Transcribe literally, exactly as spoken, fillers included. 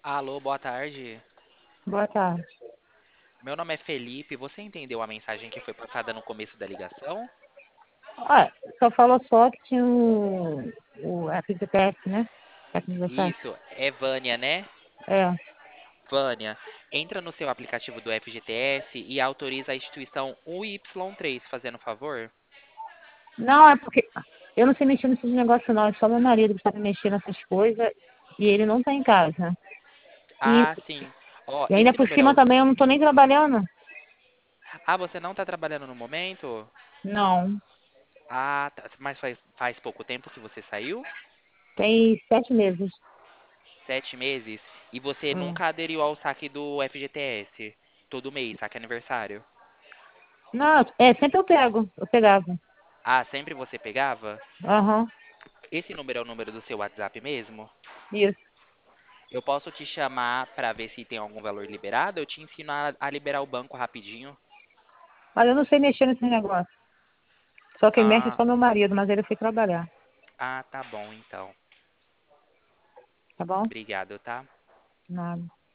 Alô, boa tarde. Boa tarde. Meu nome é Felipe. Você entendeu a mensagem que foi passada no começo da ligação? Ah, só falou só que tinha o, o F G T S, né? Tecnologia. Isso, é Vânia, né? É. Vânia, entra no seu aplicativo do F G T S e autoriza a instituição U Y três, fazendo favor. Não, é porque eu não sei mexer nesses negócios não, é só meu marido que sabe mexer nessas coisas e ele não tá em casa. E, Ah, sim. Ó, e ainda esse por número é cima o... também eu não tô nem trabalhando. Ah, você não está trabalhando no momento? Não. Ah, tá. Mas faz, faz pouco tempo que você saiu? Tem sete meses. Sete meses? E você Hum. nunca aderiu ao saque do F G T S? Todo mês, saque aniversário? Não, é, sempre eu pego. Eu pegava. Ah, sempre você pegava? Aham, Esse número é o número do seu WhatsApp mesmo? isso. Eu posso te chamar para ver se tem algum valor liberado? Eu te ensino a, a liberar o banco rapidinho. Mas eu não sei mexer nesse negócio. Só quem mexe é Ah, só meu marido, mas ele foi trabalhar. ah, tá bom então. Tá bom? Obrigado, tá? Nada.